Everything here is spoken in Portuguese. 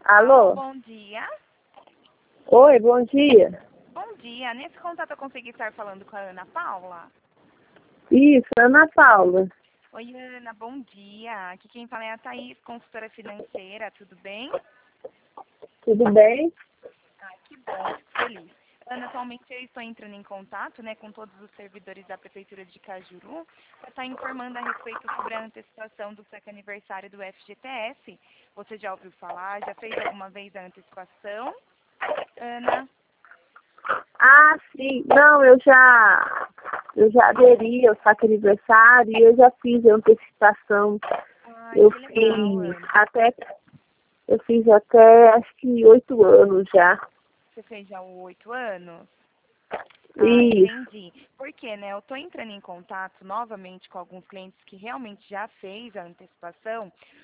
Alô? Bom dia. Oi, bom dia. Bom dia. Nesse contato eu consegui estar falando com a Ana Paula. Isso, Ana Paula. Oi, Ana, bom dia. Aqui quem fala é a Thaís, consultora financeira, tudo bem? Tudo bem? Que bom, fico feliz. Ana, atualmente eu estou entrando em contato, com todos os servidores da Prefeitura de Cajuru para estar informando a respeito sobre a antecipação do SEC aniversário do FGTS. Você já ouviu falar? Já fez alguma vez a antecipação? Ana? Ah, sim. Não, eu já aderi ao saque aniversário e eu já fiz a antecipação. Ai, Eu que legal, fiz Ana. até, eu fiz até acho que 8 anos já. Você fez já os 8 anos? Ah, Isso. entendi. Porque, eu estou entrando em contato novamente com alguns clientes que realmente já fez a antecipação,